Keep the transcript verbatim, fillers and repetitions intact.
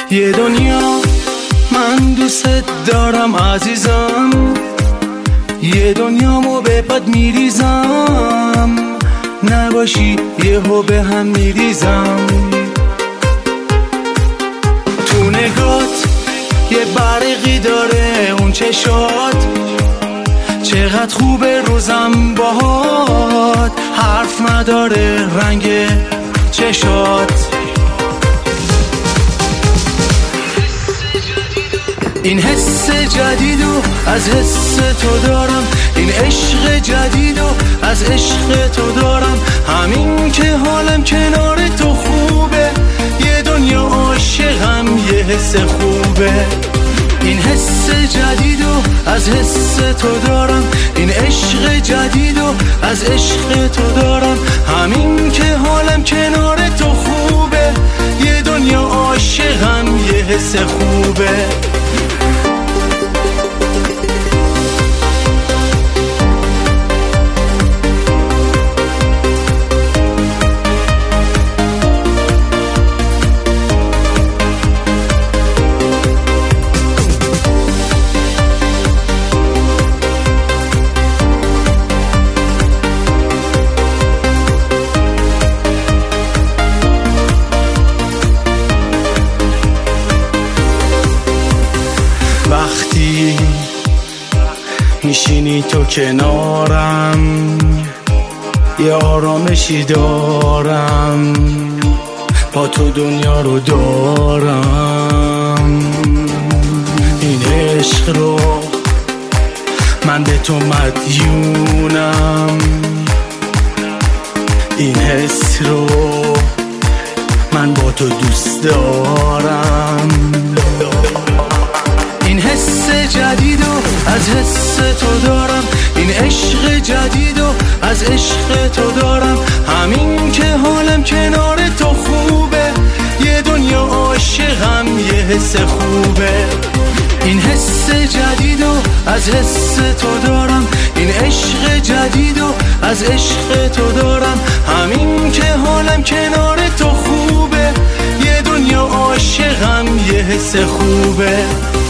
یه دنیا من دوست دارم عزیزم، یه دنیامو به پات میریزم، نباشی یهو به هم میریزم. تو نگات یه برقی داره اون چشات، چقدر خوبه روزم باهات، حرف نداره رنگ چشات. این حس جدیدو از حس تو دارم، این عشق جدیدو از عشق تو دارم، همین که حالم کنار تو خوبه، یه دنیا عاشقم یه حس خوبه. این حس جدیدو از حس تو دارم، این عشق جدیدو از عشق تو دارم، همین که حالم کنار تو خوبه، یه دنیا عاشقم یه حس خوبه. وقتی میشینی تو کنارم یه آرامشی دارم، با تو دنیا رو دارم. این عشق رو من به تو مدیونم، این حس رو من با تو دوست دارم. این حس جدیدو از حس تو دارم، این عشق جدیدو از عشق تو دارم، همین که حالم کنار تو خوبه، یه دنیا عاشقم یه حس خوبه. این حس جدیدو از حس تو دارم، این عشق جدیدو از عشق تو دارم، همین که حالم کنار تو خوبه، یه دنیا عاشقم یه حس خوبه.